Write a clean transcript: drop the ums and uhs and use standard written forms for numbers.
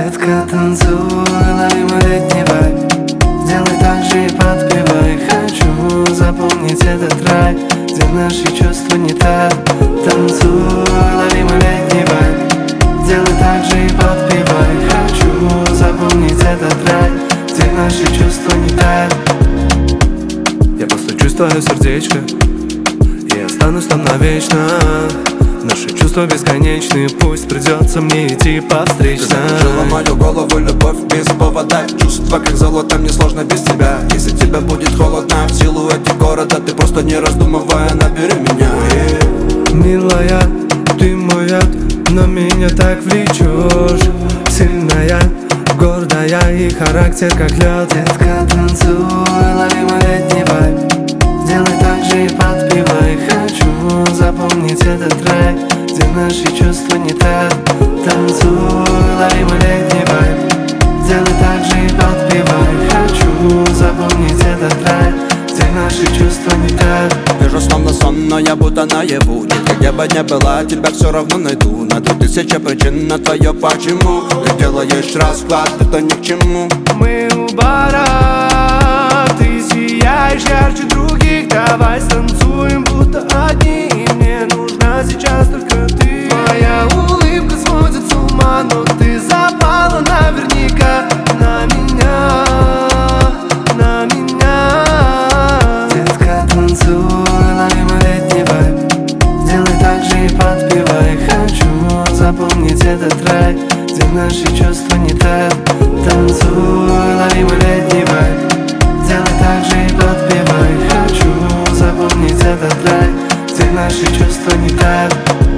Детка, танцуй, лови мой летний вайб. Делай так же и подпевай. Хочу запомнить этот рай, где наши чувства не тают. Танцуй, лови мой летний вайб. Делай так же и подпевай. Хочу запомнить этот рай, где наши чувства не тают. Я постучусь в твое сердечко и останусь там навечно. Наши чувства бесконечны, пусть придется мне идти по встречным. Ты закружила мою голову, любовь без повода. Чувства как золото, мне сложно без тебя. Если тебе будет холодно в силу этих города, ты просто не раздумывая набери меня. Милая, ты мой яд, но меня так влечешь. Сильная, гордая и характер как лед. Детка, танцуй, лови мой летний вайб. Делай так же и подпевай. Хочу запомнить этот рай, где наши чувства не тают. Танцуй, лови мой летний вайб. Делай так же и подпевай. Хочу запомнить этот рай, где наши чувства не тают. Вижу словно сон, но я будто наяву. Детка, где бы не была, тебя все равно найду. Найду тысяча причин на твое почему. Ты делаешь расклад, это ни к чему. Мы у бара, ты сияешь ярче других. Давай станцуем, будто одни. И мне нужна сейчас только ты. Моя улыбка сводит с ума, но ты запала наверняка на меня, на меня. Детка, танцуй, лови мой летний вайб. Делай так же и подпевай. Хочу запомнить этот рай, где наши чувства не тают. Танцуй, лови мой летний вайб. Делай так же и подпевай. Хочу запомнить этот рай, где наши чувства не тают.